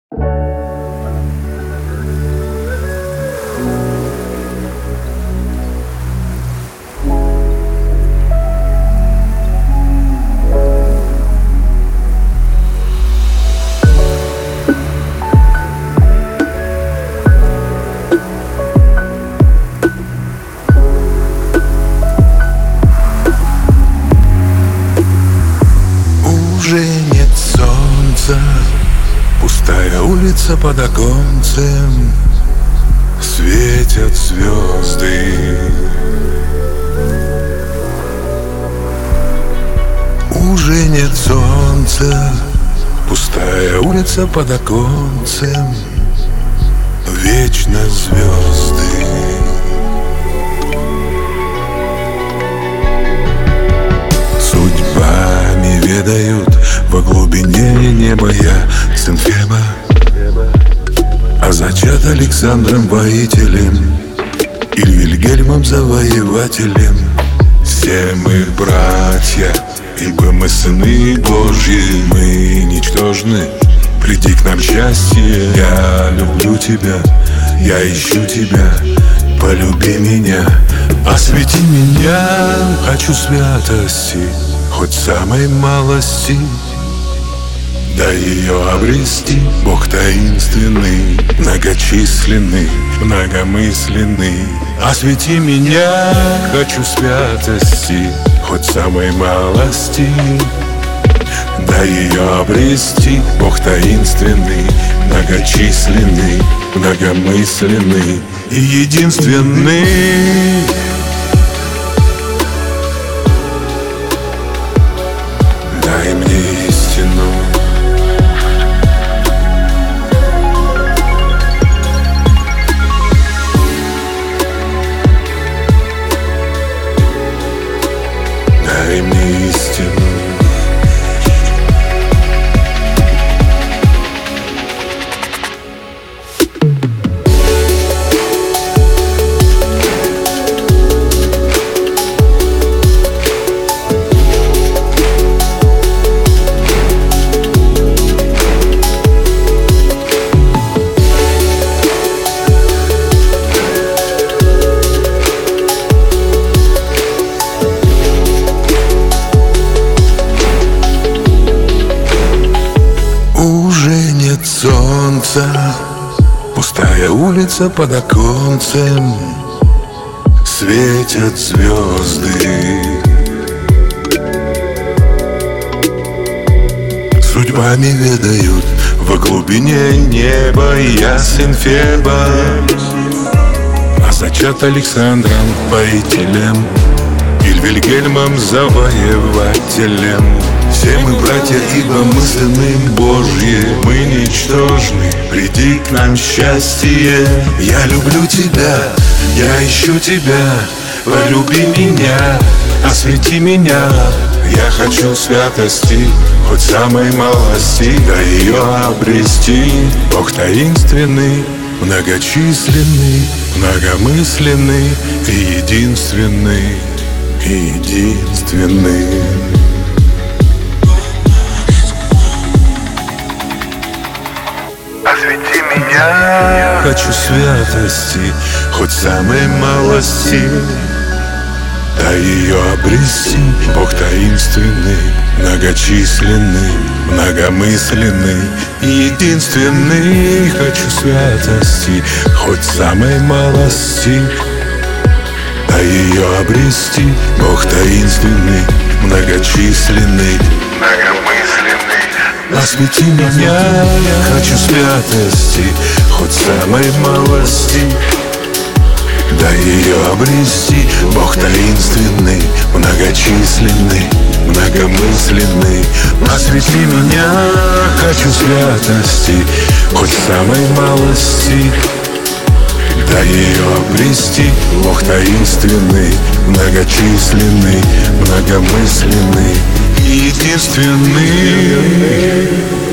Уже нет солнца, пустая улица под оконцем, светят звезды. Уже нет солнца, пустая улица под оконцем, вечно звезды. Судьбами ведают во глубине неба я, сын Феба, а зачат Александром воителем и Вильгельмом завоевателем. Все мы братья, ибо мы сыны Божьи, мы ничтожны, приди к нам счастье. Я люблю тебя, я ищу тебя, полюби меня, освети меня. Хочу святости, хоть самой малости, дай ее обрести. Бог таинственный, многочисленный, многомысленный, освети меня. Хочу святости, хоть самой малости, дай ее обрести. Бог таинственный, многочисленный, многомысленный и единственный. Дай мне истину, дай мне истину. Солнце, пустая улица под оконцем, светят звезды. Судьбами ведают во глубине неба я, сын Феба, а зачат Александром воителем и Вильгельмом завоевателем. Все мы братья, ибо мы сыны Божьи, мы ничтожны, приди к нам счастье. Я люблю тебя, я ищу тебя, полюби меня, освети меня. Я хочу святости, хоть самой малости, дай ее обрести. Бог таинственный, многочисленный, многомысленный и единственный, единственный. Освети меня. Хочу святости, хоть самой малости, дай ее обрести. Бог таинственный, многочисленный, многомысленный и единственный. Хочу святости, хоть самой малости, дай ее обрести. Бог таинственный, многочисленный, многомысленный, освети меня. Хочу святости, хоть самой малости, дай ее обрести. Бог таинственный, многочисленный, многомысленный, освети меня. Хочу святости, хоть самой малости, дай ее обрести. Бог таинственный, многочисленный, многомысленный, единственный.